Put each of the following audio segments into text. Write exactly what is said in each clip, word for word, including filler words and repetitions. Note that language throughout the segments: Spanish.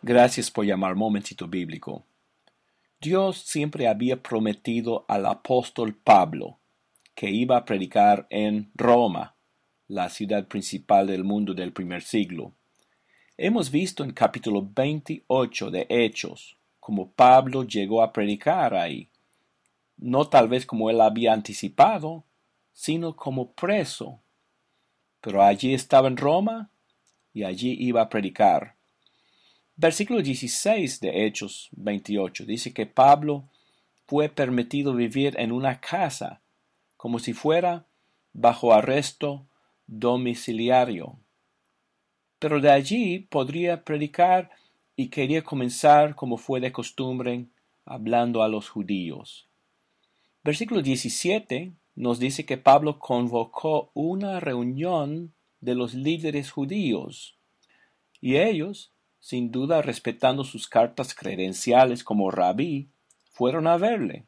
Gracias por llamar Momentito Bíblico. Dios siempre había prometido al apóstol Pablo que iba a predicar en Roma, la ciudad principal del mundo del primer siglo. Hemos visto en capítulo veintiocho de Hechos cómo Pablo llegó a predicar ahí, no tal vez como él había anticipado, sino como preso. Pero allí estaba en Roma y allí iba a predicar. Versículo dieciséis de Hechos veintiocho dice que Pablo fue permitido vivir en una casa, como si fuera bajo arresto domiciliario. Pero de allí podría predicar y quería comenzar como fue de costumbre, hablando a los judíos. Versículo diecisiete nos dice que Pablo convocó una reunión de los líderes judíos, y ellos, sin duda respetando sus cartas credenciales como rabí, fueron a verle.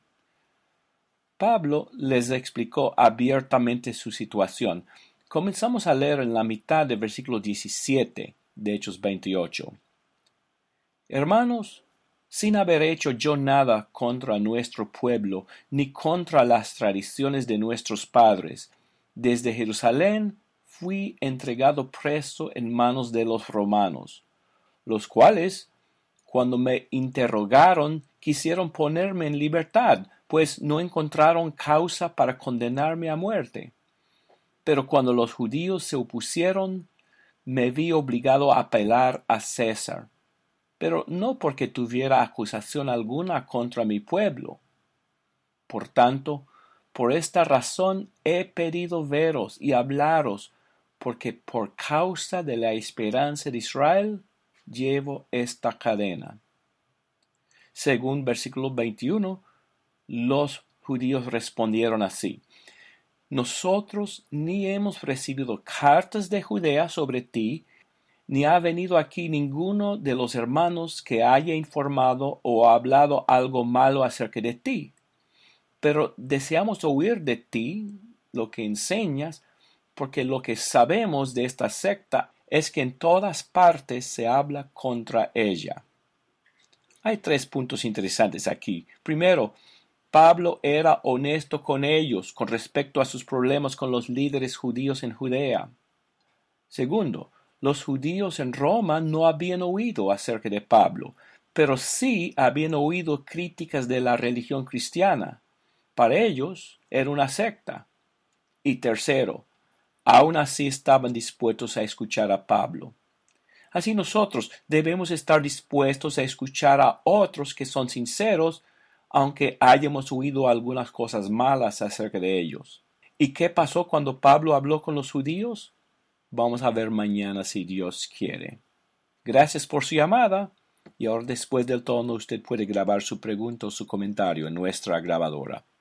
Pablo les explicó abiertamente su situación. Comenzamos a leer en la mitad del versículo diecisiete de Hechos veintiocho. Hermanos, sin haber hecho yo nada contra nuestro pueblo, ni contra las tradiciones de nuestros padres, desde Jerusalén fui entregado preso en manos de los romanos, los cuales, cuando me interrogaron, quisieron ponerme en libertad, pues no encontraron causa para condenarme a muerte. Pero cuando los judíos se opusieron, me vi obligado a apelar a César, pero no porque tuviera acusación alguna contra mi pueblo. Por tanto, por esta razón he pedido veros y hablaros, porque por causa de la esperanza de Israel llevo esta cadena. Según versículo veintiuno, los judíos respondieron así: Nosotros ni hemos recibido cartas de Judea sobre ti, ni ha venido aquí ninguno de los hermanos que haya informado o hablado algo malo acerca de ti. Pero deseamos oír de ti lo que enseñas, porque lo que sabemos de esta secta es que en todas partes se habla contra ella. Hay tres puntos interesantes aquí. Primero, Pablo era honesto con ellos con respecto a sus problemas con los líderes judíos en Judea. Segundo, los judíos en Roma no habían oído acerca de Pablo, pero sí habían oído críticas de la religión cristiana. Para ellos era una secta. Y tercero, aún así estaban dispuestos a escuchar a Pablo. Así nosotros debemos estar dispuestos a escuchar a otros que son sinceros, aunque hayamos oído algunas cosas malas acerca de ellos. ¿Y qué pasó cuando Pablo habló con los judíos? Vamos a ver mañana si Dios quiere. Gracias por su llamada. Y ahora, después del tono, usted puede grabar su pregunta o su comentario en nuestra grabadora.